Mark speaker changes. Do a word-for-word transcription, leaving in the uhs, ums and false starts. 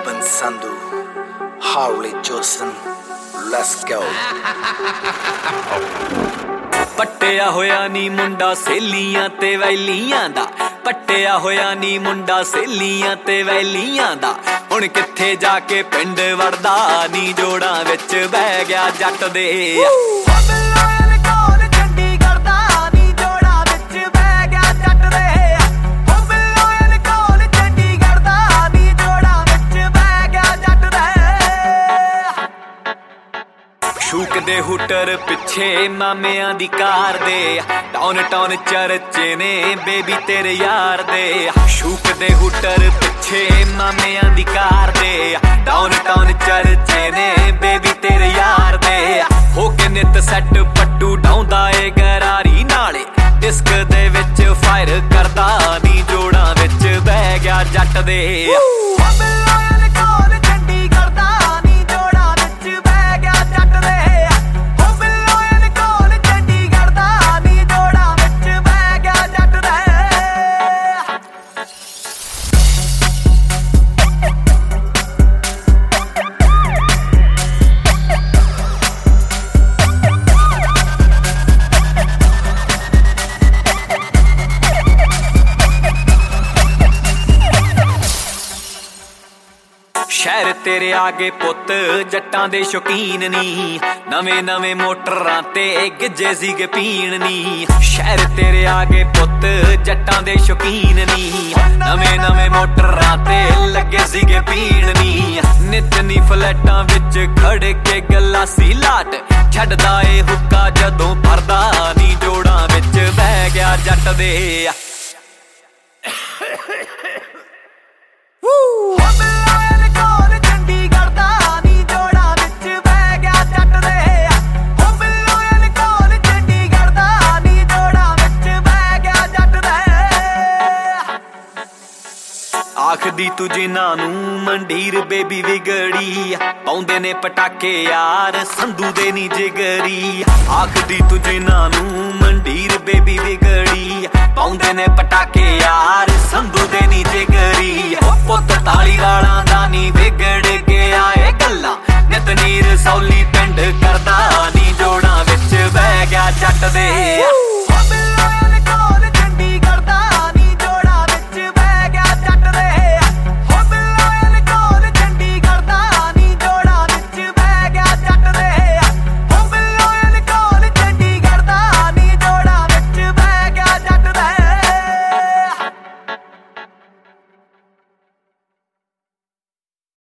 Speaker 1: Urban Sandu, Harley Johnson, let's go।
Speaker 2: ਪੱਟਿਆ ਹੋਇਆ ਨੀ ਮੁੰਡਾ ਸੇਲੀਆਂ ਤੇ ਵੈਲੀਆਂ ਦਾ, ਪੱਟਿਆ ਹੋਇਆ ਨੀ ਮੁੰਡਾ ਸੇਲੀਆਂ ਤੇ ਵੈਲੀਆਂ ਦਾ। ਹੁਣ ਕਿੱਥੇ ਜਾ ਕੇ ਪਿੰਡ ਵੜਦਾ ਨੀ ਜੋੜਾਂ ਵਿੱਚ ਬਹਿ ਗਿਆ ਜੱਟ ਦੇ। ਸ਼ੂਕ ਦੇ ਹੂਟਰ ਪਿੱਛੇ ਮਾਮਿਆਂ ਦੀ ਕਾਰ ਦੇ, ਟਾਉਨ ਟਾਉਨ ਚਰਚੇ ਨੇ ਬੇਬੀ ਤੇਰੇ ਯਾਰ ਦੇ। ਸ਼ੂਕ ਦੇ ਹੂਟਰ ਪਿੱਛੇ ਮਾਮਿਆਂ ਦੀ ਕਾਰ ਦੇ, ਟਾਉਨ ਟਾਉਨ ਚਰਚੇ ਨੇ ਬੇਬੀ ਤੇਰੇ ਯਾਰ ਦੇ। ਹੋ ਕੇ ਨਿੱਤ ਸੈੱਟ ਪੱਟੂ ਡਾਉਂਦਾ ਏ ਗਰਾਰੀ ਨਾਲੇ, ਡਿਸਕ ਦੇ ਵਿੱਚ ਫਾਇਰ ਕਰਦਾ ਨੀ ਜੋੜਾਂ ਵਿੱਚ ਬਹਿ ਗਿਆ ਜੱਟ ਦੇ। ਸ਼ਹਿਰ ਤੇਰੇ ਆਗੇ ਪੁੱਤ ਜੱਟਾਂ ਦੇ ਸ਼ੌਕੀਨ ਨੀ, ਨਵੇਂ ਨਵੇਂ ਮੋਟਰਾਂ ਤੇ ਗਿੱਜੇ ਸੀਗੇ ਪੀਣ ਨੀ। ਸ਼ਹਿਰ ਤੇਰੇ ਆਗੇ ਪੁੱਤ ਜੱਟਾਂ ਦੇ ਸ਼ੌਕੀਨ ਨੀ, ਨਵੇਂ ਨਵੇਂ ਮੋਟਰਾਂ ਤੇ ਲੱਗੇ ਸੀਗੇ ਪੀਣ ਨੀ। ਨਿੱਤ ਨੀ ਫਲੈਟਾਂ ਵਿੱਚ ਖੜ ਕੇ ਗਲਾਸੀ ਲਾਟ, ਛੱਡਦਾ ਏ ਹੁੱਕਾ ਜਦੋਂ ਭਰਦਾ ਨੀ ਜੋੜਾਂ ਵਿੱਚ ਬਹਿ ਗਿਆ ਜੱਟ ਦੇ। ਆਖਦੀ ਤੂੰ ਜਿਨ੍ਹਾਂ ਨੂੰ ਮੰਡੀਰ ਬੇਬੀ ਵਿਗੜੀ, ਪਾਉਂਦੇ ਨੇ ਪਟਾਕੇ ਯਾਰ ਸੰਧੂ ਦੇ ਨੀ ਜਿਗਰੀ। ਆਖਦੀ ਤੂੰ ਜਿਨ੍ਹਾਂ ਨੂੰ ਮੰਡੀਰ ਬੇਬੀ ਵਿਗੜੀ, ਪਾਉਂਦੇ ਨੇ ਪਟਾਕੇ ਯਾਰ